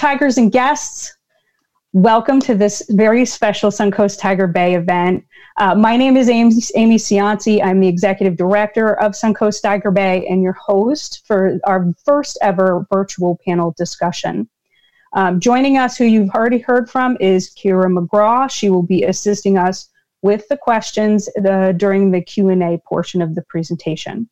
Tigers and guests. Welcome to this very special Suncoast Tiger Bay event. My name is Amy Cianci. I'm the Executive Director of Suncoast Tiger Bay and your host for our first ever virtual panel discussion. Joining us, who you've already heard from, is Kira McGraw. She will be assisting us with the questions during the Q&A portion of the presentation.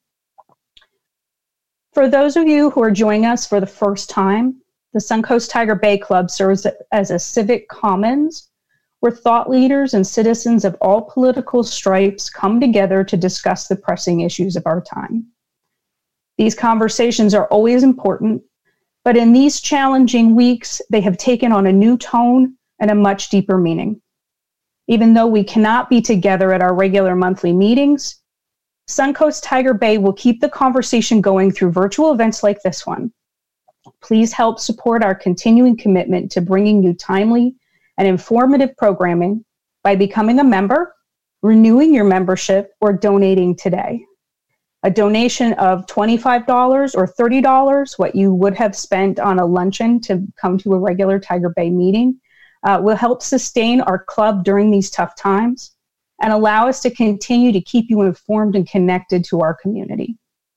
For those of you who are joining us for the first time, the Suncoast Tiger Bay Club serves as a civic commons where thought leaders and citizens of all political stripes come together to discuss the pressing issues of our time. These conversations are always important, but in these challenging weeks, they have taken on a new tone and a much deeper meaning. Even though we cannot be together at our regular monthly meetings, Suncoast Tiger Bay will keep the conversation going through virtual events like this one. Please help support our continuing commitment to bringing you timely and informative programming by becoming a member, renewing your membership, or donating today. A donation of $25 or $30, what you would have spent on a luncheon to come to a regular Tiger Bay meeting, will help sustain our club during these tough times and allow us to continue to keep you informed and connected to our community.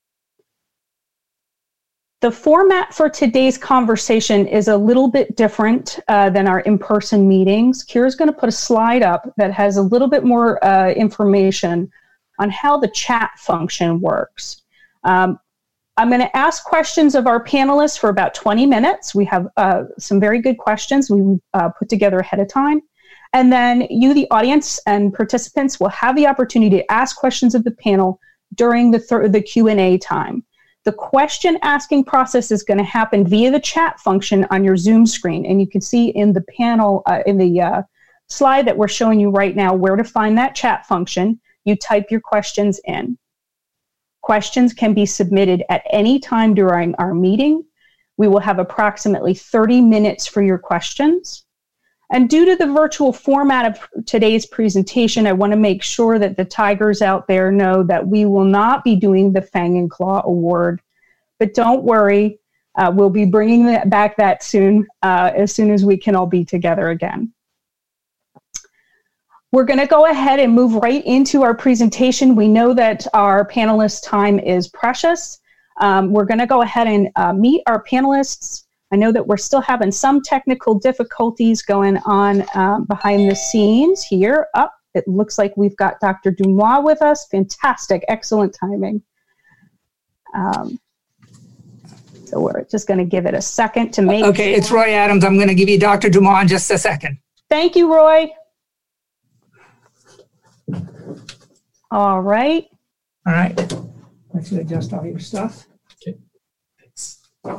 The format for today's conversation is a little bit different than our in-person meetings. Kira's going to put a slide up that has a little bit more information on how the chat function works. I'm going to ask questions of our panelists for about 20 minutes. We have some very good questions we put together ahead of time. And then you, the audience and participants, will have the opportunity to ask questions of the panel during the Q&A time. The question asking process is going to happen via the chat function on your Zoom screen. And you can see in the panel, in the slide that we're showing you right now, where to find that chat function. You type your questions in. Questions can be submitted at any time during our meeting. We will have approximately 30 minutes for your questions. And due to the virtual format of today's presentation, I want to make sure that the Tigers out there know that we will not be doing the Fang and Claw Award. But don't worry, we'll be bringing back that soon as we can all be together again. We're going to go ahead and move right into our presentation. We know that our panelists' time is precious. We're going to go ahead and meet our panelists. I know that we're still having some technical difficulties going on behind the scenes here. It looks like we've got Dr. Dumois with us. Fantastic, excellent timing. So we're just going to give it a second to make Okay, sure. It's Roy Adams. I'm going to give you Dr. Dumois in just a second. Thank you, Roy. All right. All right. Let's adjust all your stuff. Okay. Thanks.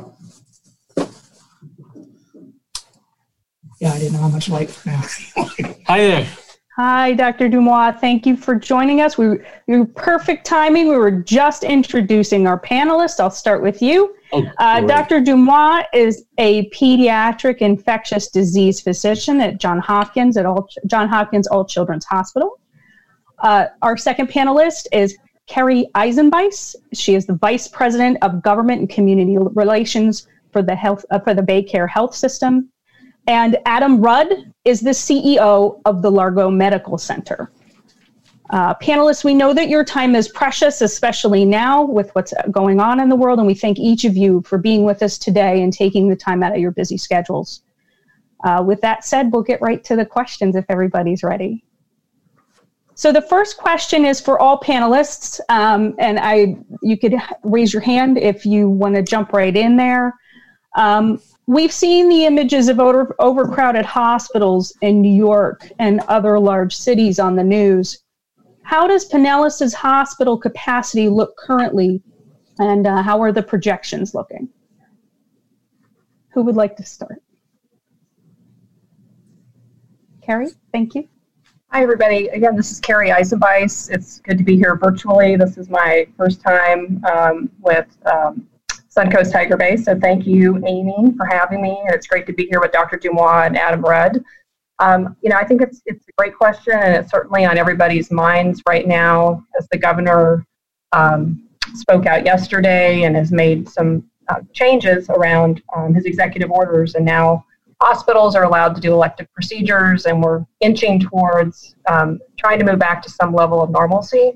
Yeah, I didn't know how much light for now. Hi there. Hi, Dr. Dumois. Thank you for joining us. You're perfect timing. We were just introducing our panelists. I'll start with you. Dr. Dumois is a pediatric infectious disease physician at Johns Hopkins All Children's Hospital. Our second panelist is Carrie Eisenbeis. She is the Vice President of Government and Community Relations for the BayCare Health System. And Adam Rudd is the CEO of the Largo Medical Center. Panelists, we know that your time is precious, especially now with what's going on in the world, and we thank each of you for being with us today and taking the time out of your busy schedules. With that said, we'll get right to the questions if everybody's ready. So the first question is for all panelists, and you could raise your hand if you want to jump right in there. We've seen the images of overcrowded hospitals in New York and other large cities on the news. How does Pinellas's hospital capacity look currently, and how are the projections looking? Who would like to start? Carrie, thank you. Hi, everybody. Again, this is Carrie Eisenbeis. It's good to be here virtually. This is my first time with Suncoast Tiger Bay, so thank you, Amy, for having me. It's great to be here with Dr. Dumois and Adam Rudd. I think it's a great question, and it's certainly on everybody's minds right now as the governor spoke out yesterday and has made some changes around his executive orders, and now hospitals are allowed to do elective procedures, and we're inching towards trying to move back to some level of normalcy.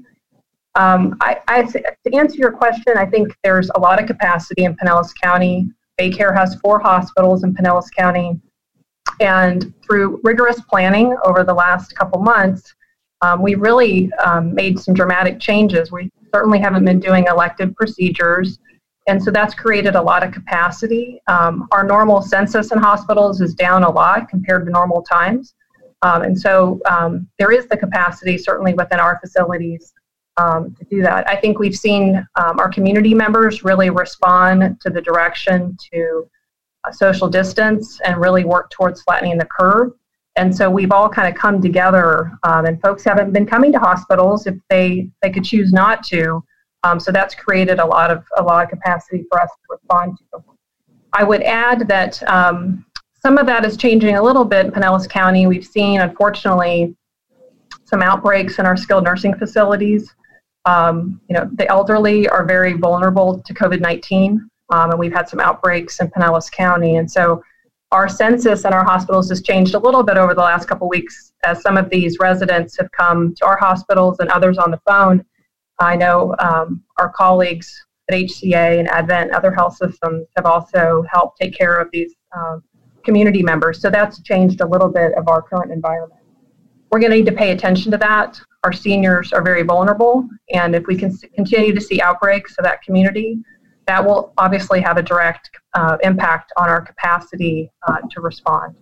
To answer your question, I think there's a lot of capacity in Pinellas County. Baycare has 4 hospitals in Pinellas County, and through rigorous planning over the last couple months, we really made some dramatic changes. We certainly haven't been doing elective procedures, and so that's created a lot of capacity. Our normal census in hospitals is down a lot compared to normal times, and so there is the capacity, certainly within our facilities, to do that. I think we've seen our community members really respond to the direction to social distance and really work towards flattening the curve. And so we've all kind of come together, and folks haven't been coming to hospitals if they could choose not to. So that's created a lot of capacity for us to respond to. I would add that some of that is changing a little bit in Pinellas County. We've seen, unfortunately, some outbreaks in our skilled nursing facilities. The elderly are very vulnerable to COVID-19, and we've had some outbreaks in Pinellas County. And so our census in our hospitals has changed a little bit over the last couple of weeks as some of these residents have come to our hospitals and others on the phone. I know our colleagues at HCA and Advent and other health systems have also helped take care of these community members. So that's changed a little bit of our current environment. We're going to need to pay attention to that. Our seniors are very vulnerable, and if we can continue to see outbreaks of that community, that will obviously have a direct impact on our capacity to respond.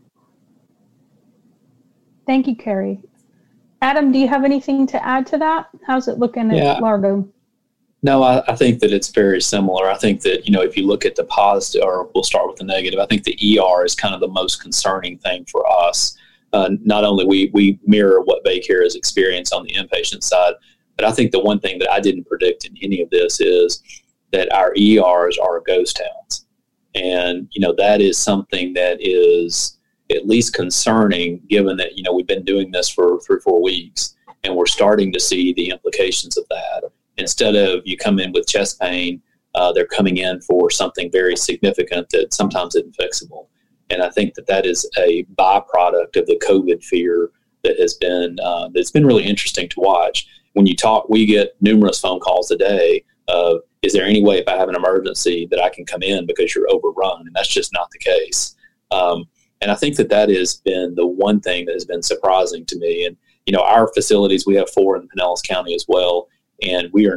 Thank you, Carrie. Adam, do you have anything to add to that? How's it looking at Largo? No, I think that it's very similar. I think that, if you look at the positive, or we'll start with the negative, I think the ER is kind of the most concerning thing for us. Not only we mirror what Baycare has experienced on the inpatient side, but I think the one thing that I didn't predict in any of this is that our ERs are ghost towns. And, that is something that is at least concerning, given that, we've been doing this for 3 or 4 weeks, and we're starting to see the implications of that. Instead of you come in with chest pain, they're coming in for something very significant that sometimes isn't fixable. And I think that is a byproduct of the COVID fear that has been that's been really interesting to watch. When you talk, we get numerous phone calls a day of, is there any way if I have an emergency that I can come in because you're overrun? And that's just not the case. And I think that has been the one thing that has been surprising to me. And, our facilities, we have 4 in Pinellas County as well. And we're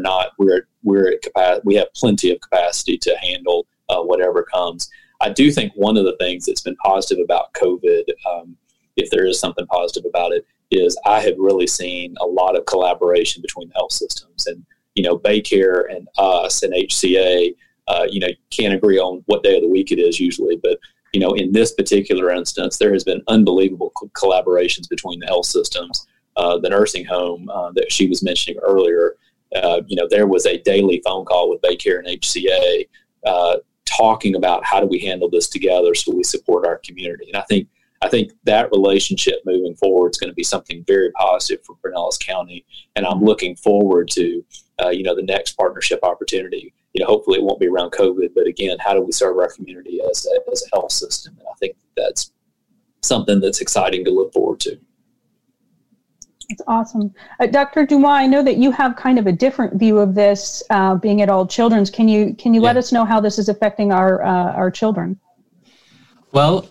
at capacity. We have plenty of capacity to handle whatever comes. I do think one of the things that's been positive about COVID, if there is something positive about it, is I have really seen a lot of collaboration between the health systems. And, Baycare and us and HCA, can't agree on what day of the week it is usually. But, in this particular instance, there has been unbelievable collaborations between the health systems. The nursing home that she was mentioning earlier, there was a daily phone call with Baycare and HCA talking about how do we handle this together so we support our community. And I think that relationship moving forward is going to be something very positive for Pinellas County. And I'm looking forward to, the next partnership opportunity. Hopefully it won't be around COVID, but again, how do we serve our community as a health system? And I think that's something that's exciting to look forward to. That's awesome. Dr. Dumois, I know that you have kind of a different view of this, being at All Children's. Can you let us know how this is affecting our children? Well,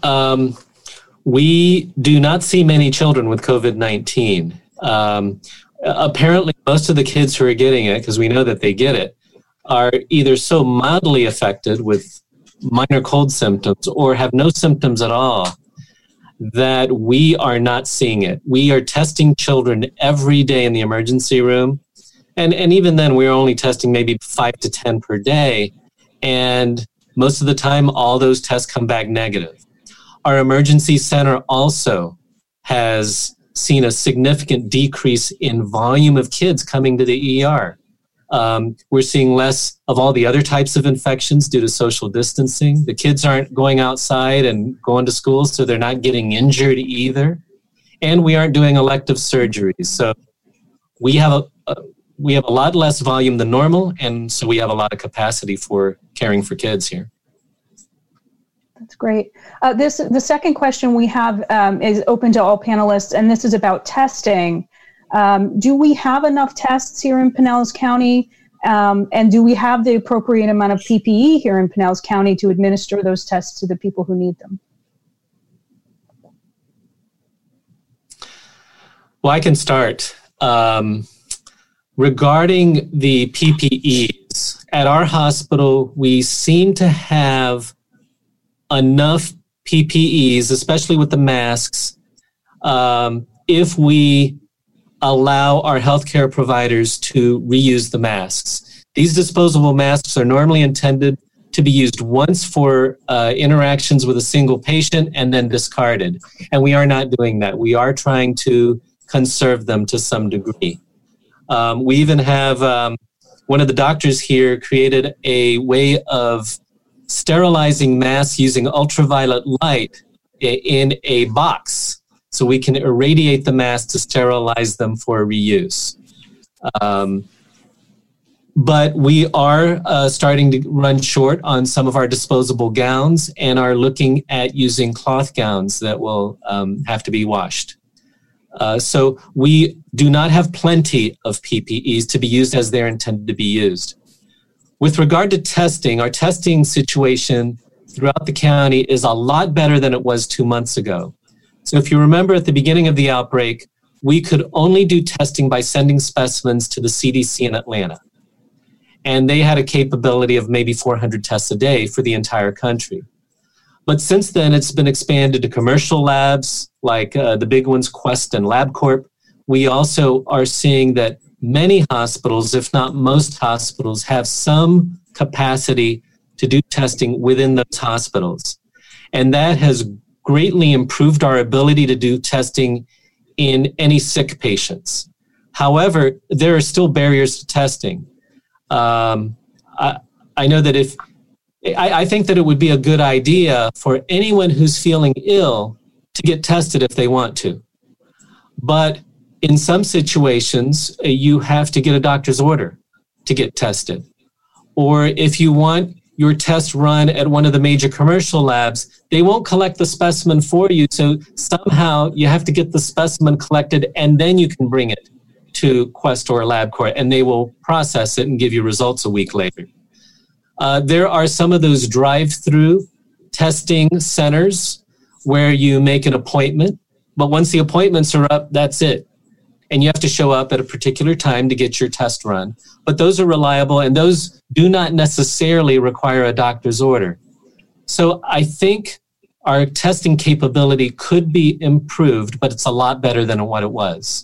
we do not see many children with COVID-19. Apparently, most of the kids who are getting it, because we know that they get it, are either so mildly affected with minor cold symptoms or have no symptoms at all that we are not seeing it. We are testing children every day in the emergency room. And even then, we're only testing maybe 5 to 10 per day. And most of the time, all those tests come back negative. Our emergency center also has seen a significant decrease in volume of kids coming to the ER. We're seeing less of all the other types of infections due to social distancing. The kids aren't going outside and going to school, so they're not getting injured either. And we aren't doing elective surgeries. So we have we have a lot less volume than normal, and so we have a lot of capacity for caring for kids here. That's great. The second question we have is open to all panelists, and this is about testing. Do we have enough tests here in Pinellas County? And do we have the appropriate amount of PPE here in Pinellas County to administer those tests to the people who need them? Well, I can start. Regarding the PPEs, at our hospital, we seem to have enough PPEs, especially with the masks, if we allow our healthcare providers to reuse the masks. These disposable masks are normally intended to be used once for interactions with a single patient and then discarded. And we are not doing that. We are trying to conserve them to some degree. We even have one of the doctors here created a way of sterilizing masks using ultraviolet light in a box, so we can irradiate the mask to sterilize them for reuse. But we are starting to run short on some of our disposable gowns and are looking at using cloth gowns that will have to be washed. So we do not have plenty of PPEs to be used as they're intended to be used. With regard to testing, our testing situation throughout the county is a lot better than it was 2 months ago. So if you remember at the beginning of the outbreak, we could only do testing by sending specimens to the CDC in Atlanta. And they had a capability of maybe 400 tests a day for the entire country. But since then, it's been expanded to commercial labs like the big ones, Quest and LabCorp. We also are seeing that many hospitals, if not most hospitals, have some capacity to do testing within those hospitals. And that has greatly improved our ability to do testing in any sick patients. However, there are still barriers to testing. I know that I think that it would be a good idea for anyone who's feeling ill to get tested if they want to. But in some situations, you have to get a doctor's order to get tested. Or if you want your test run at one of the major commercial labs, they won't collect the specimen for you. So somehow you have to get the specimen collected and then you can bring it to Quest or LabCorp and they will process it and give you results a week later. There are some of those drive-through testing centers where you make an appointment, but once the appointments are up, that's it. And you have to show up at a particular time to get your test run. But those are reliable, and those do not necessarily require a doctor's order. So I think our testing capability could be improved, but it's a lot better than what it was.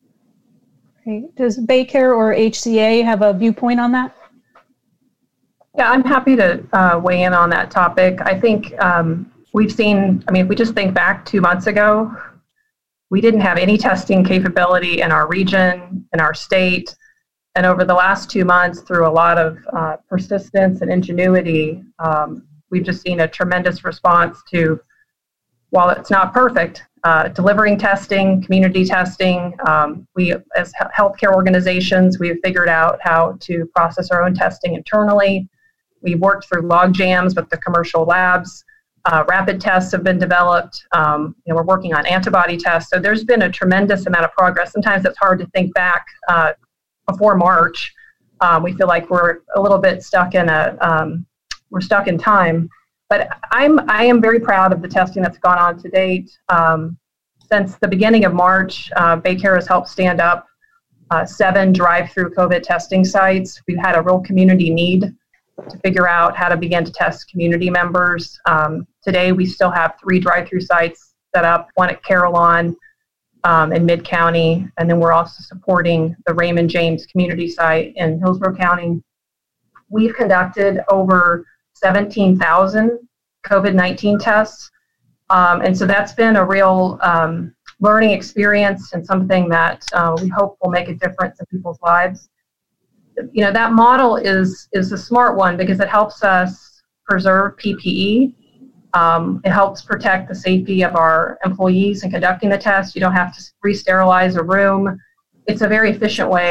Okay. Does BayCare or HCA have a viewpoint on that? Yeah, I'm happy to weigh in on that topic. I think we've seen, if we just think back 2 months ago, we didn't have any testing capability in our region, in our state. And over the last 2 months, through a lot of persistence and ingenuity, we've just seen a tremendous response to, while it's not perfect, delivering testing, community testing. We, as healthcare organizations, we've figured out how to process our own testing internally. We've worked through log jams with the commercial labs. Rapid tests have been developed. We're working on antibody tests. So there's been a tremendous amount of progress. Sometimes it's hard to think back before March. We feel like we're a little bit stuck in we're stuck in time. But I am very proud of the testing that's gone on to date. Since the beginning of March, BayCare has helped stand up 7 drive-through COVID testing sites. We've had a real community need to figure out how to begin to test community members. Today, we still have 3 drive-through sites set up, one at Carillon in Mid-County, and then we're also supporting the Raymond James community site in Hillsborough County. We've conducted over 17,000 COVID-19 tests, and so that's been a real learning experience and something that we hope will make a difference in people's lives. That model is a smart one because it helps us preserve PPE. It helps protect the safety of our employees in conducting the test. You don't have to re-sterilize a room. It's a very efficient way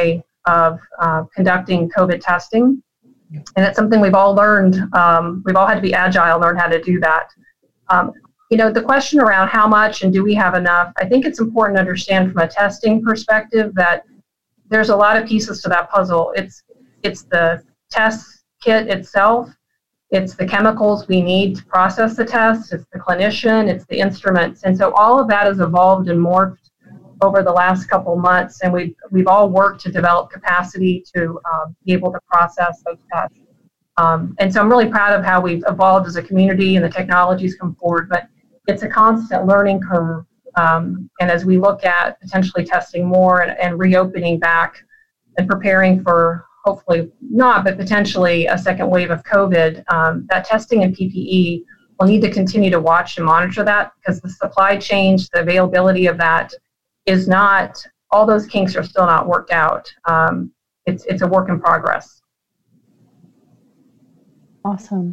of conducting COVID testing. And it's something we've all learned. We've all had to be agile, learn how to do that. The question around how much and do we have enough, I think it's important to understand from a testing perspective that there's a lot of pieces to that puzzle. It's the test kit itself. It's the chemicals we need to process the test. It's the clinician. It's the instruments. And so all of that has evolved and morphed over the last couple months, and we've all worked to develop capacity to be able to process those tests. And so I'm really proud of how we've evolved as a community and the technologies come forward, but it's a constant learning curve. And as we look at potentially testing more and reopening back and preparing for hopefully not, but potentially a second wave of COVID, that testing and PPE, we'll need to continue to watch and monitor that because the supply chain, the availability of that is not, all those kinks are still not worked out. It's a work in progress. Awesome.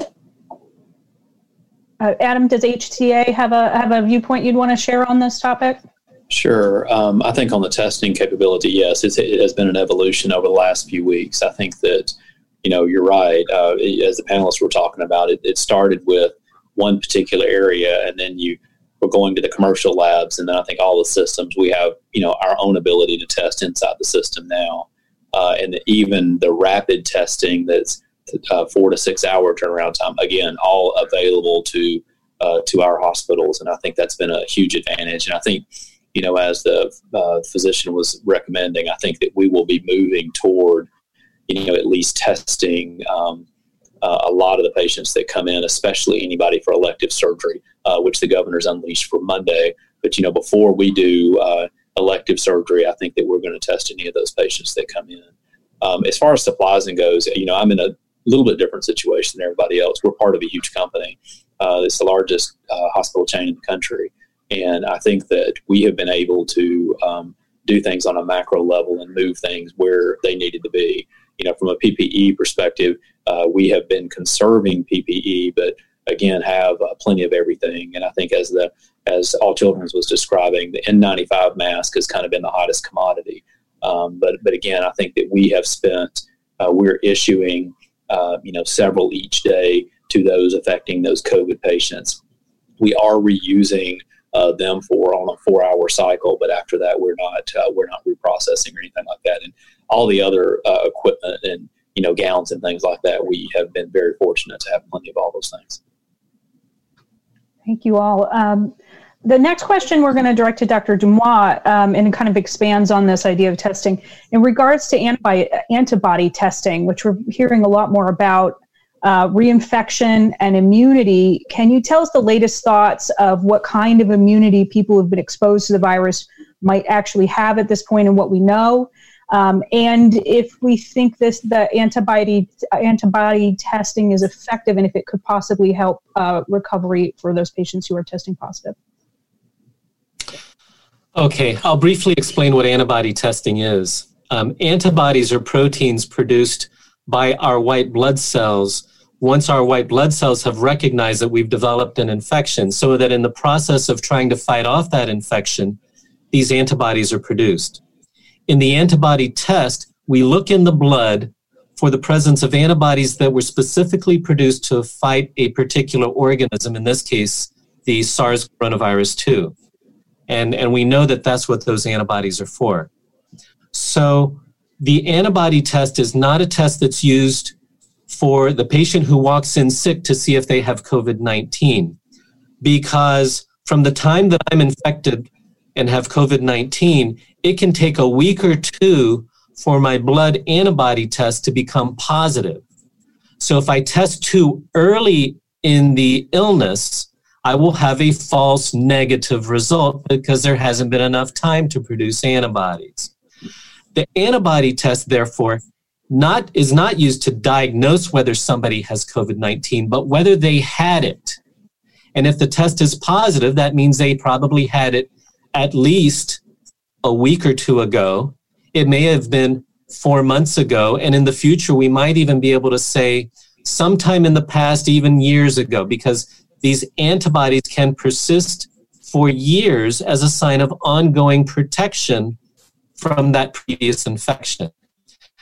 Adam, does HTA have a viewpoint you'd want to share on this topic? Sure. I think on the testing capability, yes, it has been an evolution over the last few weeks. I think that, you're right. As the panelists were talking about, it started with one particular area, and then we're going to the commercial labs, and then I think all the systems, we have, our own ability to test inside the system now. And even the rapid testing that's 4 to 6 hour turnaround time, again, all available to our hospitals. And I think that's been a huge advantage. And I think, as the physician was recommending, I think that we will be moving toward, at least testing a lot of the patients that come in, especially anybody for elective surgery, which the governor's unleashed for Monday. But, before we do elective surgery, I think that we're going to test any of those patients that come in. As far as supplies and goes, I'm in a little bit different situation than everybody else. We're part of a huge company. It's the largest hospital chain in the country. And I think that we have been able to do things on a macro level and move things where they needed to be. From a PPE perspective, we have been conserving PPE, but again, have plenty of everything. And I think as All Children's was describing, the N95 mask has kind of been the hottest commodity. But again, I think that we have spent, we're issuing, several each day to those affecting those COVID patients. We are reusing them on a 4-hour cycle, but after that, we're not reprocessing or anything like that. And all the other equipment and gowns and things like that, we have been very fortunate to have plenty of all those things. Thank you all. The next question we're going to direct to Dr. Dumois, and it kind of expands on this idea of testing. In regards to antibody testing, which we're hearing a lot more about, reinfection and immunity, can you tell us the latest thoughts of what kind of immunity people who've been exposed to the virus might actually have at this point and what we know? And if we think the antibody testing is effective and if it could possibly help recovery for those patients who are testing positive. Okay, I'll briefly explain what antibody testing is. Antibodies are proteins produced by our white blood cells once our white blood cells have recognized that we've developed an infection, so that in the process of trying to fight off that infection, these antibodies are produced. In the antibody test, we look in the blood for the presence of antibodies that were specifically produced to fight a particular organism, in this case, the SARS coronavirus 2. And we know that that's what those antibodies are for. So the antibody test is not a test that's used for the patient who walks in sick to see if they have COVID-19, because from the time that I'm infected and have COVID-19, it can take a week or two for my blood antibody test to become positive. So if I test too early in the illness, I will have a false negative result because there hasn't been enough time to produce antibodies. The antibody test, therefore, is not used to diagnose whether somebody has COVID-19, but whether they had it. And if the test is positive, that means they probably had it at least a week or two ago. It may have been 4 months ago. And in the future, we might even be able to say sometime in the past, even years ago, because these antibodies can persist for years as a sign of ongoing protection from that previous infection.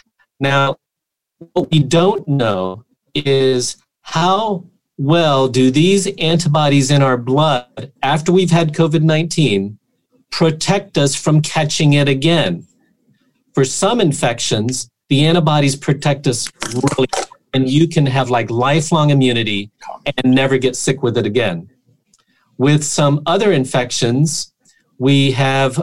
Now, what we don't know is how well do these antibodies in our blood after we've had COVID-19 protect us from catching it again. For some infections, the antibodies protect us really, and you can have like lifelong immunity and never get sick with it again. With some other infections, we have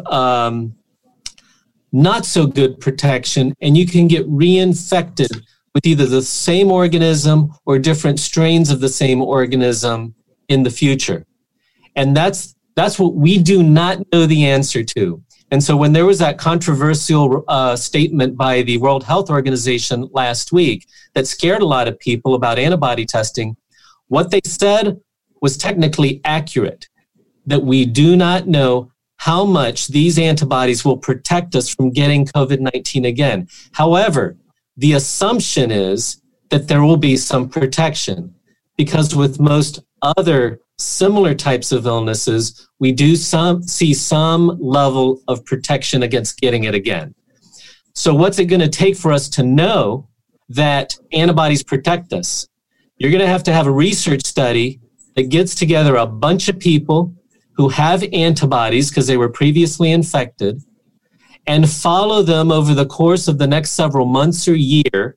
not so good protection, and you can get reinfected with either the same organism or different strains of the same organism in the future. And that's what we do not know the answer to. And so when there was that controversial statement by the World Health Organization last week that scared a lot of people about antibody testing, what they said was technically accurate, that we do not know how much these antibodies will protect us from getting COVID-19 again. However, the assumption is that there will be some protection, because with most other similar types of illnesses, we do see some level of protection against getting it again. So what's it going to take for us to know that antibodies protect us? You're going to have a research study that gets together a bunch of people who have antibodies because they were previously infected, and follow them over the course of the next several months or year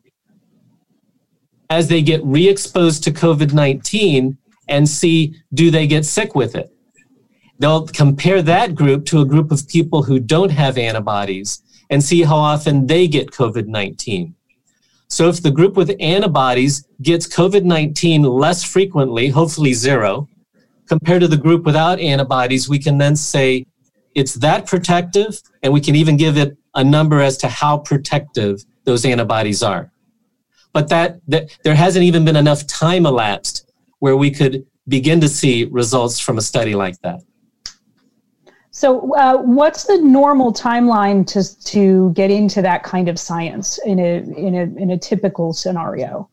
as they get re-exposed to COVID-19 and see, do they get sick with it? They'll compare that group to a group of people who don't have antibodies and see how often they get COVID-19. So if the group with antibodies gets COVID-19 less frequently, hopefully zero, compared to the group without antibodies, we can then say it's that protective, and we can even give it a number as to how protective those antibodies are. But that there hasn't even been enough time elapsed where we could begin to see results from a study like that. So what's the normal timeline to get into that kind of science in a typical scenario?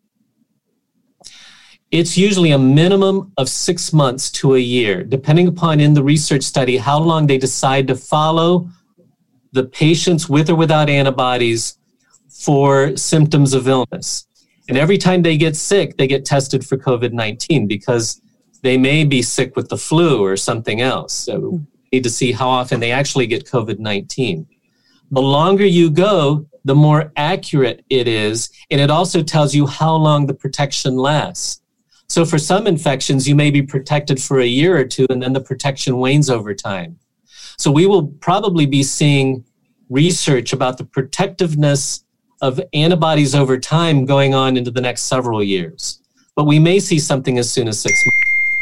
It's usually a minimum of 6 months to a year, depending upon in the research study how long they decide to follow the patients with or without antibodies for symptoms of illness. And every time they get sick, they get tested for COVID-19 because they may be sick with the flu or something else. So we need to see how often they actually get COVID-19. The longer you go, the more accurate it is, and it also tells you how long the protection lasts. So for some infections, you may be protected for a year or two, and then the protection wanes over time. So we will probably be seeing research about the protectiveness of antibodies over time going on into the next several years. But we may see something as soon as 6 months.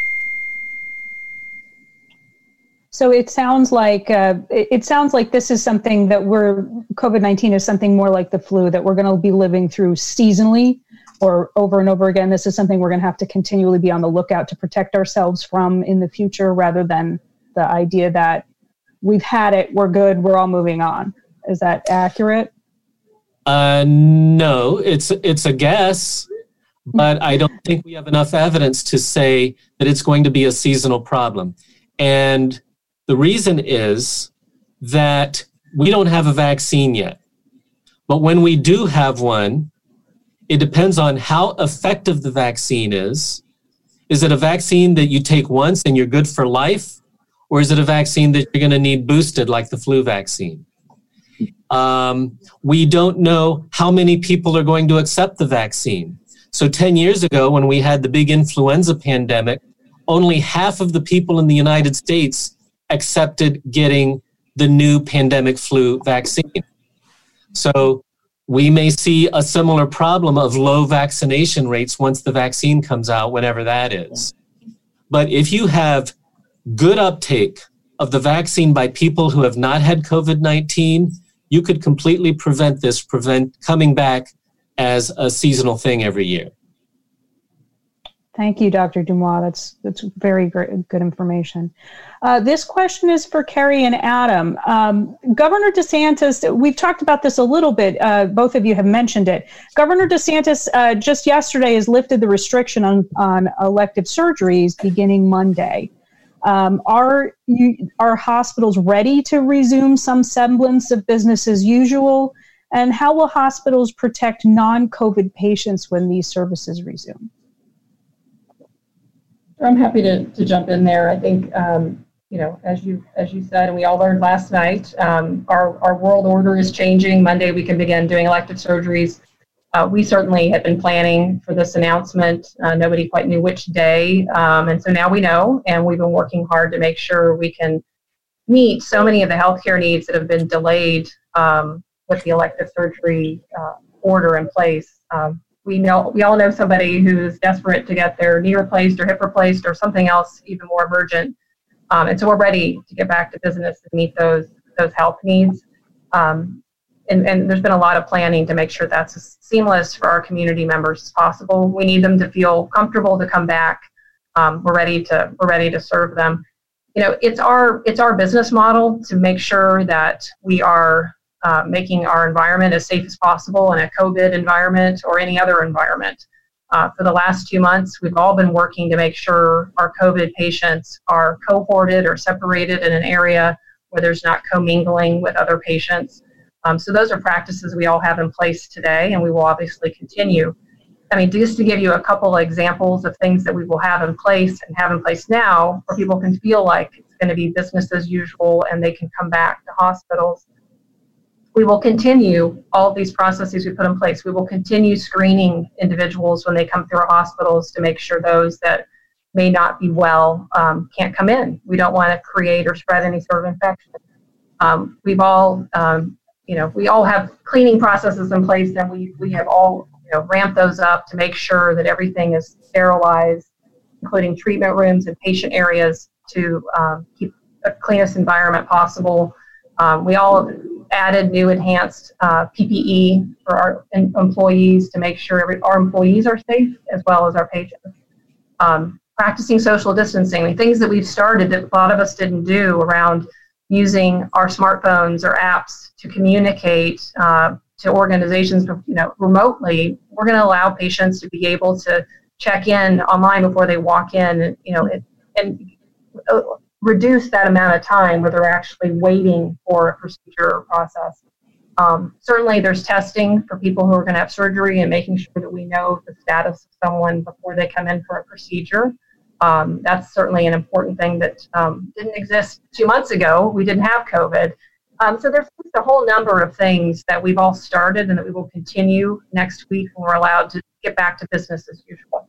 So it sounds like this is something that COVID-19 is something more like the flu that we're going to be living through seasonally or over and over again. This is something we're going to have to continually be on the lookout to protect ourselves from in the future, rather than the idea that we've had it, we're good, we're all moving on. Is that accurate? No, it's a guess, but I don't think we have enough evidence to say that it's going to be a seasonal problem. And the reason is that we don't have a vaccine yet. But when we do have one, it depends on how effective the vaccine is. Is it a vaccine that you take once and you're good for life? Or is it a vaccine that you're going to need boosted like the flu vaccine? We don't know how many people are going to accept the vaccine. So 10 years ago, when we had the big influenza pandemic, only half of the people in the United States accepted getting the new pandemic flu vaccine. So we may see a similar problem of low vaccination rates once the vaccine comes out, whenever that is. But if you have good uptake of the vaccine by people who have not had COVID-19, you could completely prevent coming back as a seasonal thing every year. Thank you, Dr. Dumois. That's very great, good information. This question is for Carrie and Adam. Governor DeSantis, we've talked about this a little bit. Both of you have mentioned it. Governor DeSantis just yesterday has lifted the restriction on elective surgeries beginning Monday. Are hospitals ready to resume some semblance of business as usual? And how will hospitals protect non-COVID patients when these services resume? I'm happy to jump in there. I think, as you said, and we all learned last night, our world order is changing. Monday, we can begin doing elective surgeries. We certainly had been planning for this announcement. Nobody quite knew which day. And so now we know, and we've been working hard to make sure we can meet so many of the healthcare needs that have been delayed with the elective surgery order in place. We all know somebody who's desperate to get their knee replaced or hip replaced or something else even more emergent. And so we're ready to get back to business and meet those health needs. And there's been a lot of planning to make sure that's as seamless for our community members as possible. We need them to feel comfortable to come back. We're ready to serve them. It's our business model to make sure that we are making our environment as safe as possible in a COVID environment or any other environment. For the last 2 months, we've all been working to make sure our COVID patients are cohorted or separated in an area where there's not commingling with other patients. So those are practices we all have in place today, and we will obviously continue. I mean, just to give you a couple of examples of things that we will have in place now, where people can feel like it's going to be business as usual and they can come back to hospitals. We will continue all of these processes we put in place. We will continue screening individuals when they come through our hospitals to make sure those that may not be well can't come in. We don't want to create or spread any sort of infection. We all have cleaning processes in place, and we have all ramped those up to make sure that everything is sterilized, including treatment rooms and patient areas, to keep the cleanest environment possible. We all added new enhanced PPE for our employees to make sure our employees are safe as well as our patients. Practicing social distancing, things that we've started that a lot of us didn't do around using our smartphones or apps to communicate to organizations, remotely. We're going to allow patients to be able to check in online before they walk in, and reduce that amount of time where they're actually waiting for a procedure process. Certainly there's testing for people who are going to have surgery and making sure that we know the status of someone before they come in for a procedure. That's certainly an important thing that didn't exist 2 months ago. We didn't have COVID. So there's a whole number of things that we've all started and that we will continue next week when we're allowed to get back to business as usual.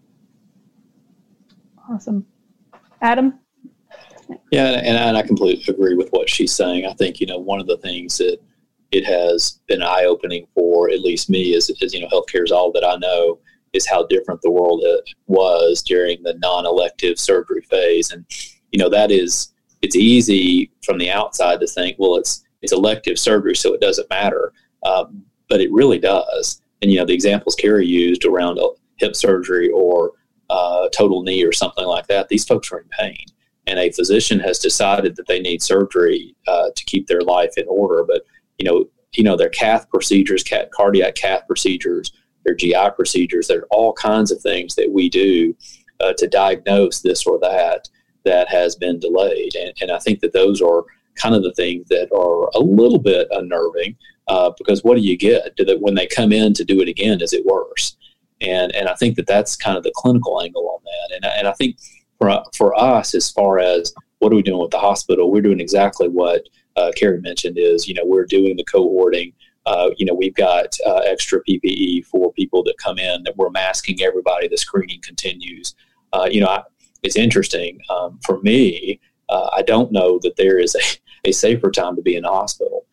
Awesome. Adam? Yeah, and I completely agree with what she's saying. I think, one of the things that it has been eye-opening for at least me is healthcare is all that I know, is how different the world was during the non-elective surgery phase. And, it's easy from the outside to think, well, it's elective surgery, so it doesn't matter. But it really does. And, the examples Carrie used around hip surgery or total knee or something like that, these folks are in pain. And a physician has decided that they need surgery to keep their life in order. But, their cath procedures, cardiac cath procedures, their GI procedures, there are all kinds of things that we do to diagnose this or that has been delayed. And I think that those are kind of the things that are a little bit unnerving because what do you get? When they come in to do it again, is it worse? And I think that that's kind of the clinical angle on that. And I think for us, as far as what are we doing with the hospital, we're doing exactly what Carrie mentioned is, we're doing the cohorting. We've got extra PPE for people that come in, that we're masking everybody. The screening continues. It's interesting. For me, I don't know that there is a safer time to be in the hospital.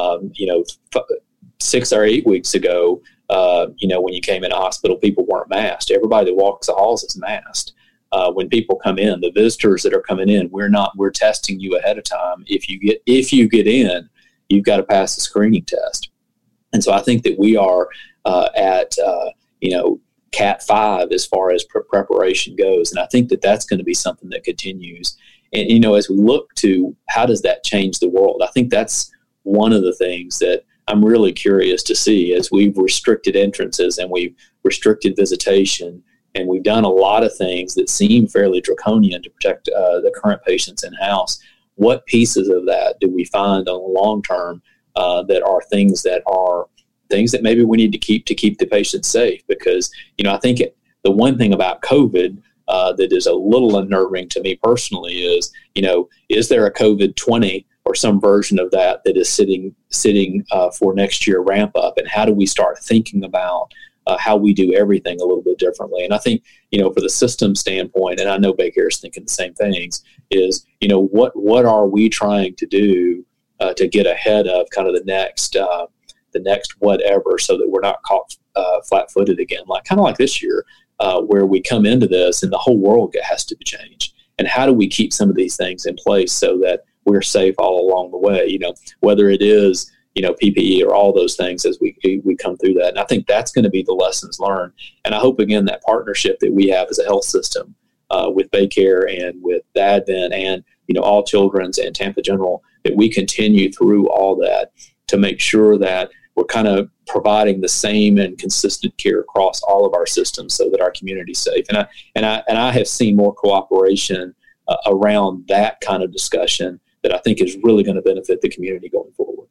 6 or 8 weeks ago, when you came in the hospital, people weren't masked. Everybody that walks the halls is masked. When people come in, the visitors that are coming in, we're testing you ahead of time. If you get in, you've got to pass the screening test. And so I think that we are at Cat 5 as far as preparation goes. And I think that that's going to be something that continues. And, as we look to how does that change the world, I think that's one of the things that I'm really curious to see as we've restricted entrances and we've restricted visitation. And we've done a lot of things that seem fairly draconian to protect the current patients in-house. What pieces of that do we find on the long term that are things that maybe we need to keep the patient safe. Because, I think the one thing about COVID that is a little unnerving to me personally is, is there a COVID-20 or some version of that is sitting for next year ramp up? And how do we start thinking about how we do everything a little bit differently? And I think, for the system standpoint, and I know BayCare is thinking the same things, is, what are we trying to do to get ahead of kind of the next whatever, so that we're not caught flat-footed again, kind of like this year, where we come into this and the whole world has to change. And how do we keep some of these things in place so that we're safe all along the way, whether it is, PPE or all those things as we come through that. And I think that's going to be the lessons learned. And I hope, again, that partnership that we have as a health system with BayCare and with the Advent and, All Children's and Tampa General, that we continue through all that to make sure that we're kind of providing the same and consistent care across all of our systems so that our community's safe. And I have seen more cooperation around that kind of discussion that I think is really going to benefit the community going forward.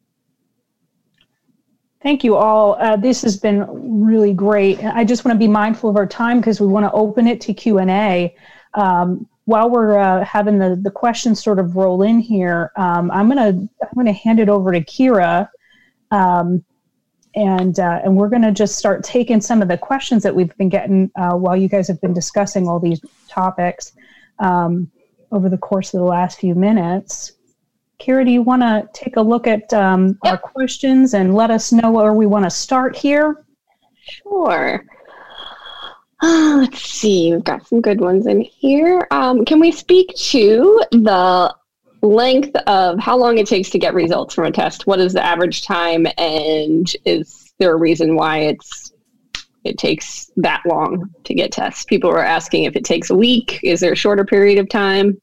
Thank you all. This has been really great. I just want to be mindful of our time because we want to open it to Q&A. While we're having the questions sort of roll in here, I'm gonna hand it over to Kira, and we're gonna just start taking some of the questions that we've been getting while you guys have been discussing all these topics over the course of the last few minutes. Kira, do you want to take a look at our questions and let us know where we want to start here? Sure. Let's see. We've got some good ones in here. Can we speak to the length of how long it takes to get results from a test? What is the average time, and is there a reason why it takes that long to get tests? People are asking if it takes a week. Is there a shorter period of time?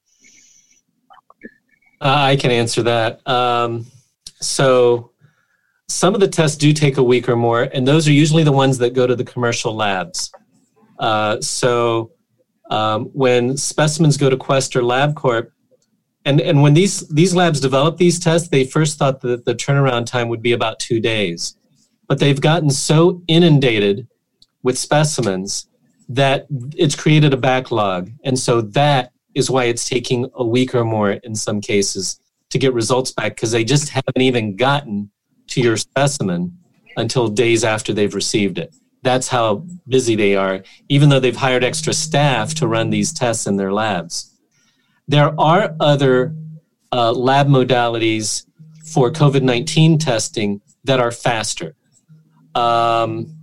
I can answer that. So some of the tests do take a week or more, and those are usually the ones that go to the commercial labs. So when specimens go to Quest or LabCorp, and when these labs developed these tests, they first thought that the turnaround time would be about 2 days. But they've gotten so inundated with specimens that it's created a backlog. And so that is why it's taking a week or more in some cases to get results back, because they just haven't even gotten to your specimen until days after they've received it. That's how busy they are, even though they've hired extra staff to run these tests in their labs. There are other lab modalities for COVID-19 testing that are faster. A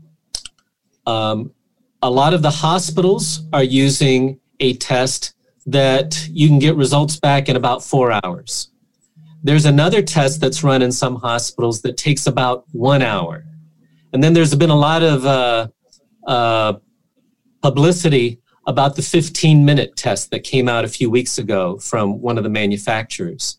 lot of the hospitals are using a test that you can get results back in about 4 hours. There's another test that's run in some hospitals that takes about 1 hour. And then there's been a lot of publicity about the 15-minute test that came out a few weeks ago from one of the manufacturers.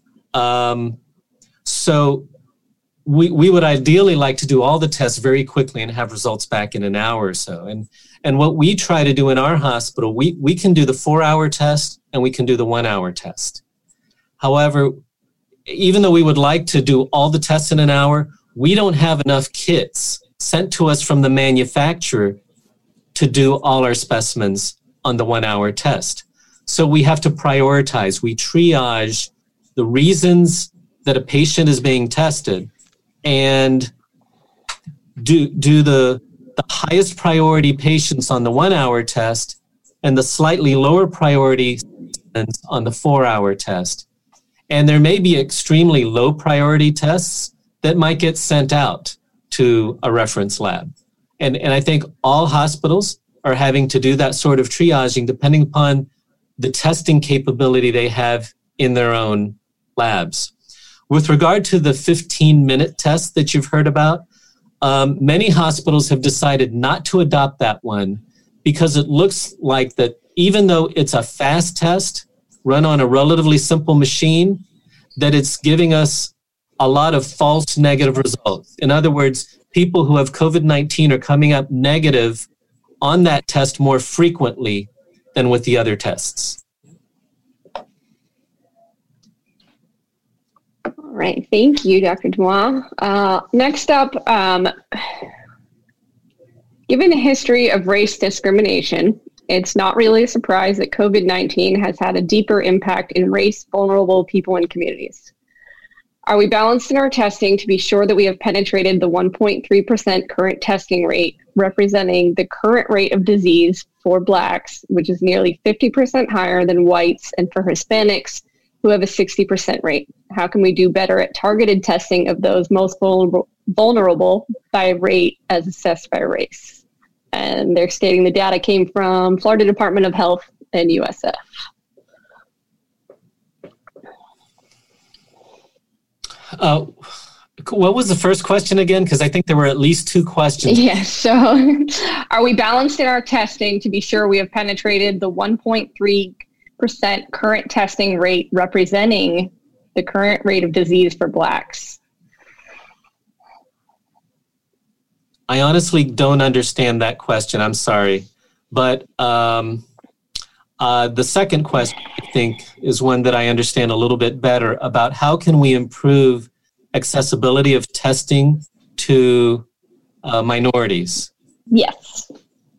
So we would ideally like to do all the tests very quickly and have results back in an hour or so. And what we try to do in our hospital, we can do the 4-hour test and we can do the 1 hour test. However, even though we would like to do all the tests in an hour, we don't have enough kits sent to us from the manufacturer to do all our specimens on the 1 hour test. So we have to prioritize. We triage the reasons that a patient is being tested and do the highest priority patients on the 1 hour test and the slightly lower priority on the 4 hour test. And there may be extremely low priority tests that might get sent out to a reference lab. And I think all hospitals are having to do that sort of triaging depending upon the testing capability they have in their own labs. With regard to the 15-minute test that you've heard about, many hospitals have decided not to adopt that one because it looks like that even though it's a fast test run on a relatively simple machine, that it's giving us a lot of false negative results. In other words, people who have COVID-19 are coming up negative on that test more frequently than with the other tests. All right. Thank you, Dr. Dumois. Next up, given the history of race discrimination, it's not really a surprise that COVID-19 has had a deeper impact in race-vulnerable people and communities. Are we balanced in our testing to be sure that we have penetrated the 1.3% current testing rate, representing the current rate of disease for Blacks, which is nearly 50% higher than whites, and for Hispanics, who have a 60% rate? How can we do better at targeted testing of those most vulnerable by rate as assessed by race? And they're stating the data came from Florida Department of Health and USF. What was the first question again? Because I think there were at least two questions. Yes. So are we balanced in our testing to be sure we have penetrated the 1.3% current testing rate, representing the current rate of disease for Blacks? I honestly don't understand that question. I'm sorry. But the second question, I think, is one that I understand a little bit better about how can we improve accessibility of testing to minorities. Yes.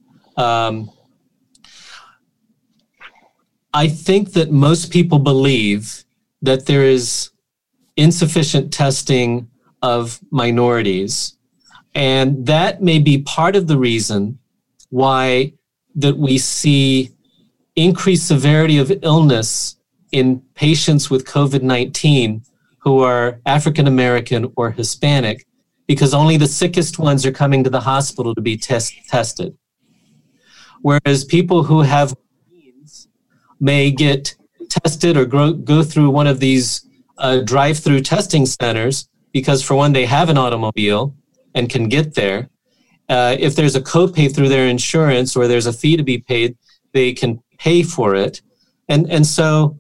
I think that most people believe that there is insufficient testing of minorities. And that may be part of the reason why that we see increased severity of illness in patients with COVID-19 who are African American or Hispanic, because only the sickest ones are coming to the hospital to be tested. Whereas people who have genes may get tested or go through one of these drive-through testing centers because, for one, they have an automobile and can get there. If there's a copay through their insurance or there's a fee to be paid, they can pay for it. And so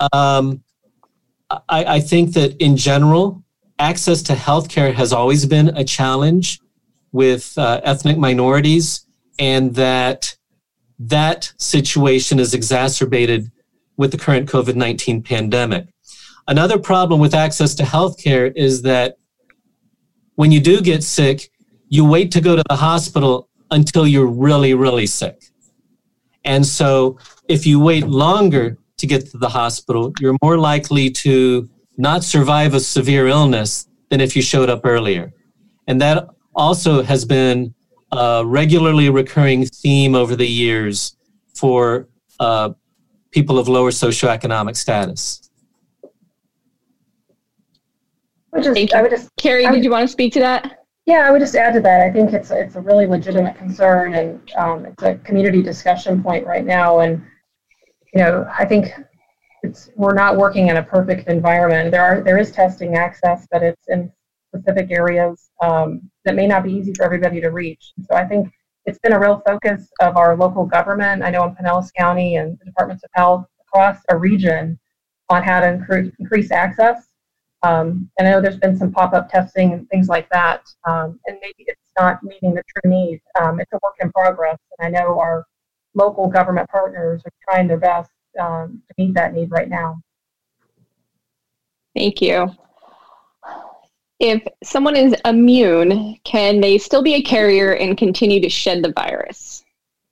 I think that in general, access to healthcare has always been a challenge with ethnic minorities, and that situation is exacerbated with the current COVID-19 pandemic. Another problem with access to healthcare is that when you do get sick, you wait to go to the hospital until you're really, really sick. And so if you wait longer to get to the hospital, you're more likely to not survive a severe illness than if you showed up earlier. And that also has been a regularly recurring theme over the years for people of lower socioeconomic status. Carrie, did you want to speak to that? Yeah, I would just add to that. I think it's a really legitimate concern, and it's a community discussion point right now. And I think we're not working in a perfect environment. There is testing access, but it's in specific areas that may not be easy for everybody to reach. So I think it's been a real focus of our local government. I know in Pinellas County and the departments of health across a region on how to increase access. And I know there's been some pop-up testing and things like that, and maybe it's not meeting the true need. It's a work in progress, and I know our local government partners are trying their best to meet that need right now. Thank you. If someone is immune, can they still be a carrier and continue to shed the virus?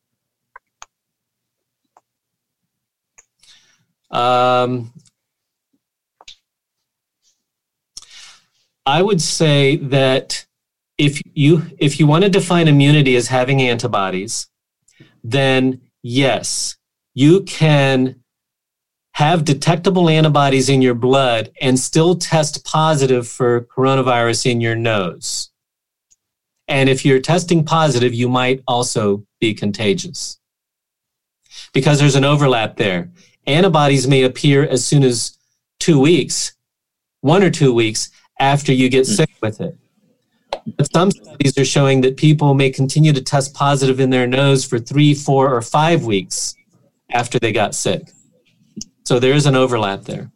I would say that if you want to define immunity as having antibodies, then yes, you can have detectable antibodies in your blood and still test positive for coronavirus in your nose. And if you're testing positive, you might also be contagious, because there's an overlap there. Antibodies may appear as soon as 2 weeks, 1 or 2 weeks, after you get sick with it. But some studies are showing that people may continue to test positive in their nose for 3, 4, or 5 weeks after they got sick. So there is an overlap there.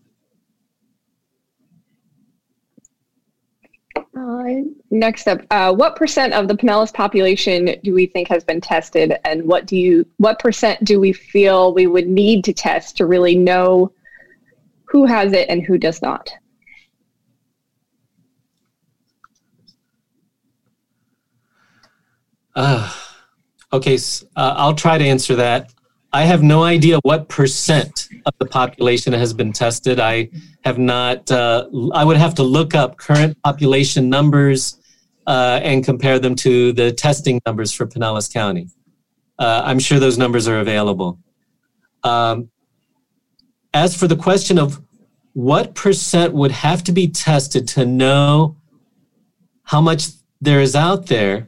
Next up, what percent of the Pinellas population do we think has been tested, and what percent do we feel we would need to test to really know who has it and who does not? Okay, I'll try to answer that. I have no idea what percent of the population has been tested. I have not, I would have to look up current population numbers and compare them to the testing numbers for Pinellas County. I'm sure those numbers are available. As for the question of what percent would have to be tested to know how much there is out there,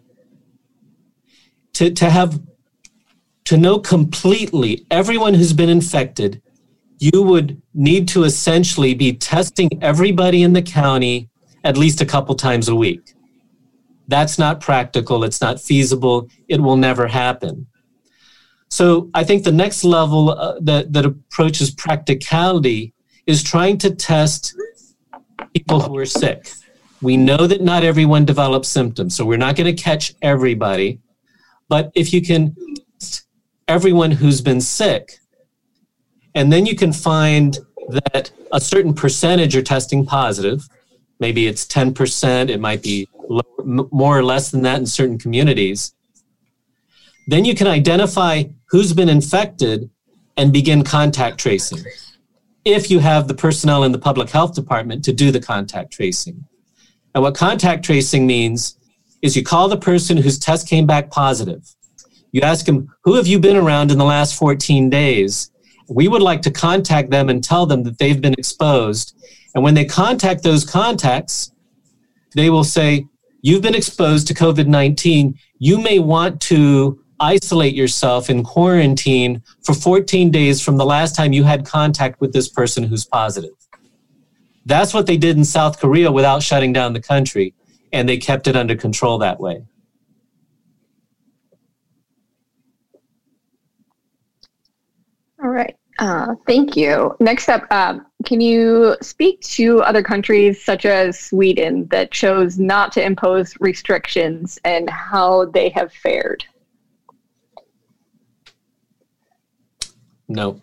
to know completely everyone who's been infected, you would need to essentially be testing everybody in the county at least a couple times a week. That's not practical. It's not feasible. It will never happen. So I think the next level that approaches practicality is trying to test people who are sick. We know that not everyone develops symptoms, so we're not going to catch everybody. But if you can test everyone who's been sick, and then you can find that a certain percentage are testing positive, maybe it's 10%, it might be more or less than that in certain communities, then you can identify who's been infected and begin contact tracing, if you have the personnel in the public health department to do the contact tracing. And what contact tracing means is you call the person whose test came back positive. You ask them, who have you been around in the last 14 days? We would like to contact them and tell them that they've been exposed. And when they contact those contacts, they will say, you've been exposed to COVID-19. You may want to isolate yourself in quarantine for 14 days from the last time you had contact with this person who's positive. That's what they did in South Korea without shutting down the country, and they kept it under control that way. All right. Thank you. Next up, can you speak to other countries such as Sweden that chose not to impose restrictions and how they have fared? No.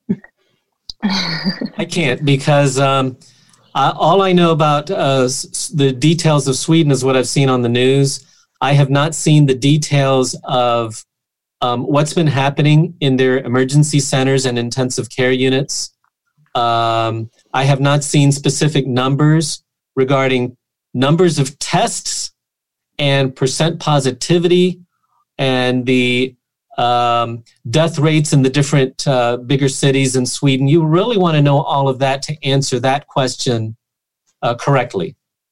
I can't, because all I know about the details of Sweden is what I've seen on the news. I have not seen the details of what's been happening in their emergency centers and intensive care units. I have not seen specific numbers regarding numbers of tests and percent positivity and the death rates in the different bigger cities in Sweden. You really want to know all of that to answer that question correctly.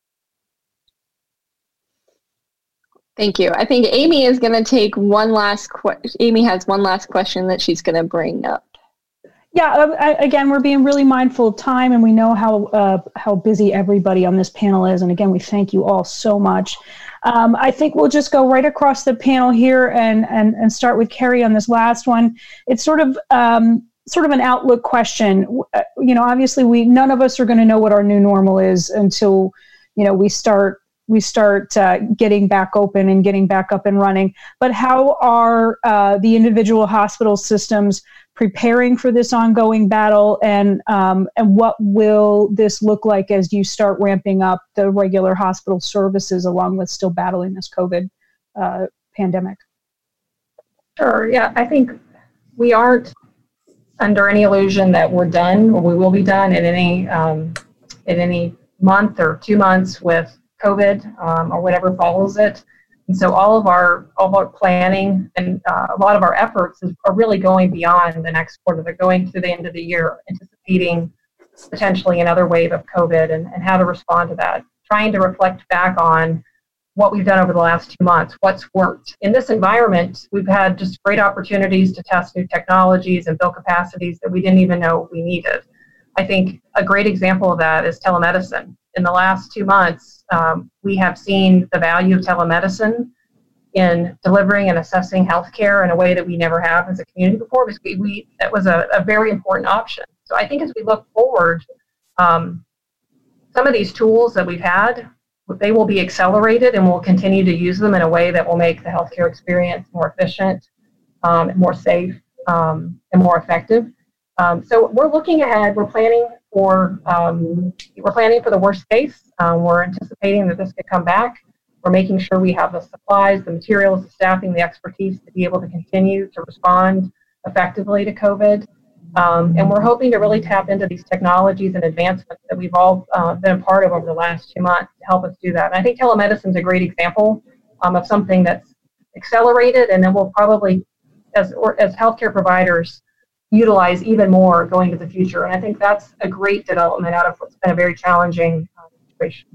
Thank you. I think Amy is going to take one last Amy has one last question that she's going to bring up. Yeah, again, we're being really mindful of time, and we know how busy everybody on this panel is. And again, we thank you all so much. I think we'll just go right across the panel here and start with Carrie on this last one. It's sort of an outlook question. Obviously, none of us are going to know what our new normal is until we start getting back open and getting back up and running. But how are the individual hospital systems preparing for this ongoing battle, and what will this look like as you start ramping up the regular hospital services along with still battling this COVID pandemic? Sure. Yeah, I think we aren't under any illusion that we're done, or we will be done in any month or 2 months with COVID or whatever follows it. And so all of our planning and a lot of our efforts are really going beyond the next quarter. They're going to the end of the year, anticipating potentially another wave of COVID and how to respond to that, trying to reflect back on what we've done over the last 2 months, what's worked. In this environment, we've had just great opportunities to test new technologies and build capacities that we didn't even know we needed. I think a great example of that is telemedicine. In the last 2 months, we have seen the value of telemedicine in delivering and assessing healthcare in a way that we never have as a community before, because that was a very important option. So I think as we look forward, some of these tools that we've had, they will be accelerated, and we'll continue to use them in a way that will make the healthcare experience more efficient, more safe, and more effective. So we're looking ahead. We're planning for the worst case. We're anticipating that this could come back. We're making sure we have the supplies, the materials, the staffing, the expertise to be able to continue to respond effectively to COVID. And we're hoping to really tap into these technologies and advancements that we've all been a part of over the last 2 months to help us do that. And I think telemedicine is a great example of something that's accelerated, and then we'll probably, as healthcare providers, utilize even more going to the future. And I think that's a great development out of what's been a very challenging situation.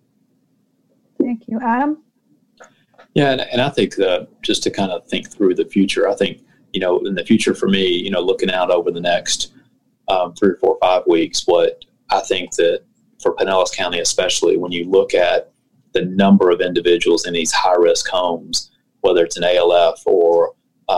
Thank you. Adam? Yeah, and I think just to kind of think through the future, I think, in the future for me, looking out over the next 3 or 4 or 5 weeks, what I think that for Pinellas County, especially when you look at the number of individuals in these high-risk homes, whether it's an ALF or,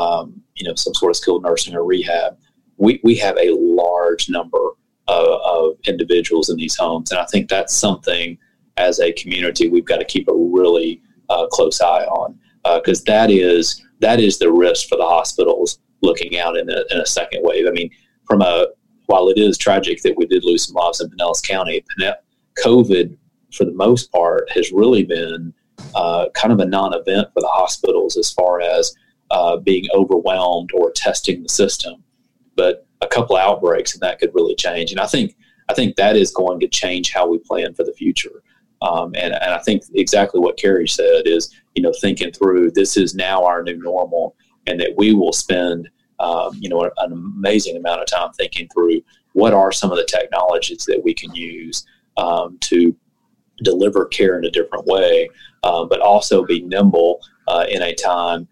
some sort of skilled nursing or rehab, we have a large number of individuals in these homes. And I think that's something as a community we've got to keep a really close eye on, because that is the risk for the hospitals looking out in a second wave. I mean, while it is tragic that we did lose some lives in Pinellas County, COVID, for the most part, has really been kind of a non-event for the hospitals as far as being overwhelmed or testing the system. But a couple outbreaks and that could really change. And I think that is going to change how we plan for the future. And I think exactly what Carrie said is, thinking through this is now our new normal, and that we will spend, an amazing amount of time thinking through what are some of the technologies that we can use to deliver care in a different way, but also be nimble in a time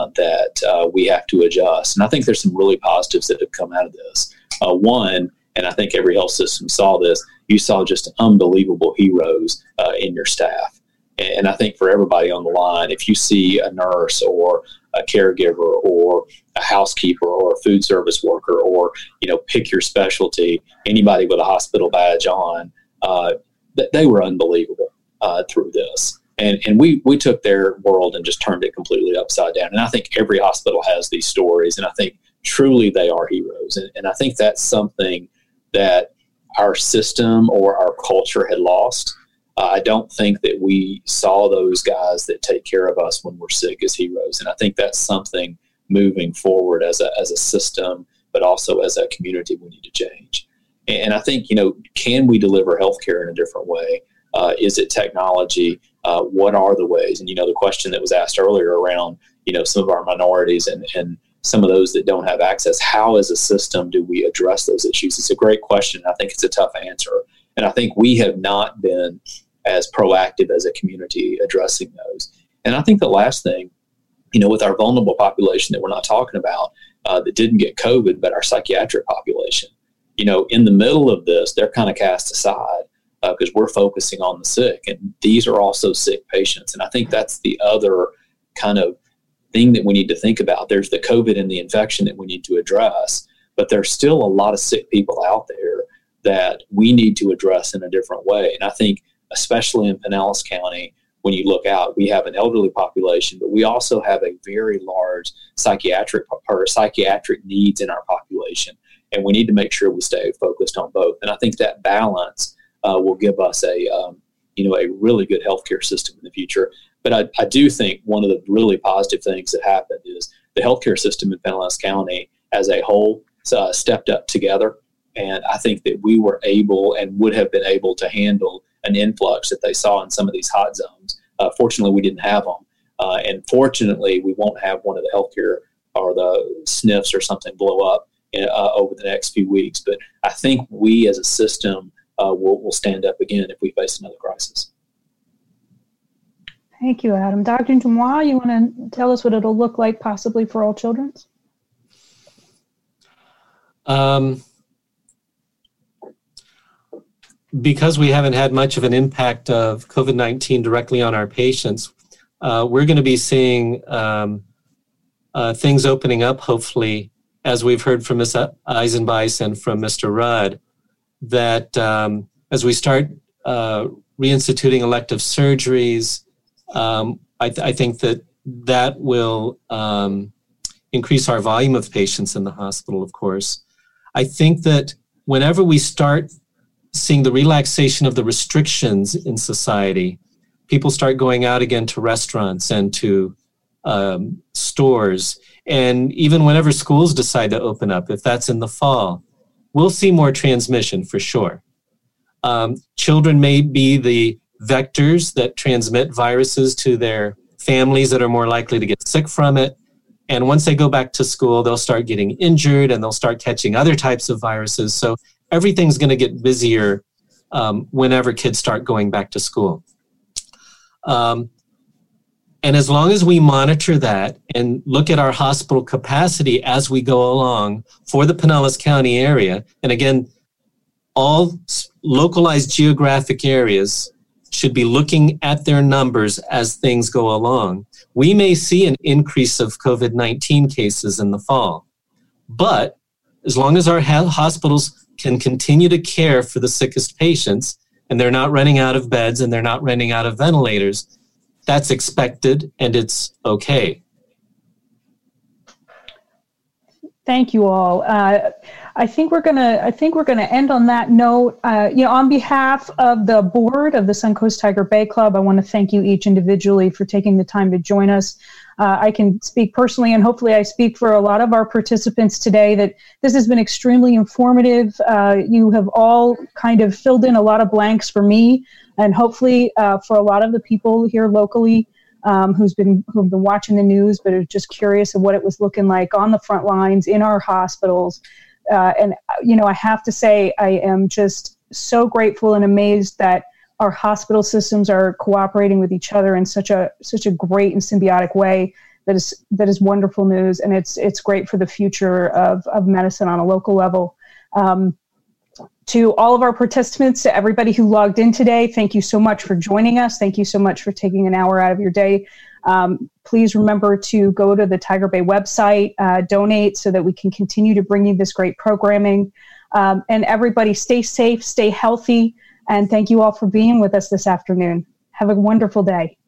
that we have to adjust. And I think there's some really positives that have come out of this. One, and I think every health system saw this, you saw just unbelievable heroes in your staff. And I think for everybody on the line, if you see a nurse or a caregiver or a housekeeper or a food service worker or, pick your specialty, anybody with a hospital badge on, they were unbelievable through this. And we took their world and just turned it completely upside down. And I think every hospital has these stories, and I think truly they are heroes. And I think that's something that our system or our culture had lost. I don't think that we saw those guys that take care of us when we're sick as heroes. And I think that's something moving forward as a system, but also as a community we need to change. And I think, can we deliver healthcare in a different way? Is it technology? What are the ways? And, the question that was asked earlier around, some of our minorities and some of those that don't have access, how as a system do we address those issues? It's a great question. I think it's a tough answer. And I think we have not been as proactive as a community addressing those. And I think the last thing, with our vulnerable population that we're not talking about, that didn't get COVID, but our psychiatric population, in the middle of this, they're kind of cast aside because we're focusing on the sick. And these are also sick patients. And I think that's the other kind of thing that we need to think about. There's the COVID and the infection that we need to address, but there's still a lot of sick people out there that we need to address in a different way. And I think, especially in Pinellas County, when you look out, we have an elderly population, but we also have a very large psychiatric needs in our population. And we need to make sure we stay focused on both. And I think that balance will give us a really good healthcare system in the future. But I do think one of the really positive things that happened is the healthcare system in Pinellas County as a whole stepped up together. And I think that we were able and would have been able to handle an influx that they saw in some of these hot zones. Fortunately, we didn't have them. And fortunately, we won't have one of the healthcare or the SNFs or something blow up over the next few weeks. But I think we as a system will stand up again if we face another crisis. Thank you, Adam. Dr. Dumois, you want to tell us what it'll look like possibly for all Children's? Because we haven't had much of an impact of COVID-19 directly on our patients, we're going to be seeing things opening up, hopefully, as we've heard from Ms. Eisenbeis and from Mr. Rudd, that as we start reinstituting elective surgeries, I think that will increase our volume of patients in the hospital, of course. I think that whenever we start seeing the relaxation of the restrictions in society, people start going out again to restaurants and to stores, and even whenever schools decide to open up, if that's in the fall, we'll see more transmission for sure. Children may be the vectors that transmit viruses to their families that are more likely to get sick from it. And once they go back to school, they'll start getting injured and they'll start catching other types of viruses. So everything's going to get busier whenever kids start going back to school. And as long as we monitor that and look at our hospital capacity as we go along for the Pinellas County area, and again, all localized geographic areas should be looking at their numbers as things go along, we may see an increase of COVID-19 cases in the fall. But as long as our hospitals can continue to care for the sickest patients, and they're not running out of beds and they're not running out of ventilators, that's expected and it's okay. Thank you all. I think we're gonna end on that note. On behalf of the board of the Suncoast Tiger Bay Club, I want to thank you each individually for taking the time to join us. I can speak personally, and hopefully I speak for a lot of our participants today, that this has been extremely informative. You have all kind of filled in a lot of blanks for me, and hopefully for a lot of the people here locally who've been watching the news but are just curious of what it was looking like on the front lines in our hospitals. And I have to say, I am just so grateful and amazed that our hospital systems are cooperating with each other in such a great and symbiotic way. That is wonderful news, and it's great for the future of medicine on a local level. To all of our participants, to everybody who logged in today, thank you so much for joining us. Thank you so much for taking an hour out of your day. Please remember to go to the Tiger Bay website, donate so that we can continue to bring you this great programming. And everybody stay safe, stay healthy, and thank you all for being with us this afternoon. Have a wonderful day.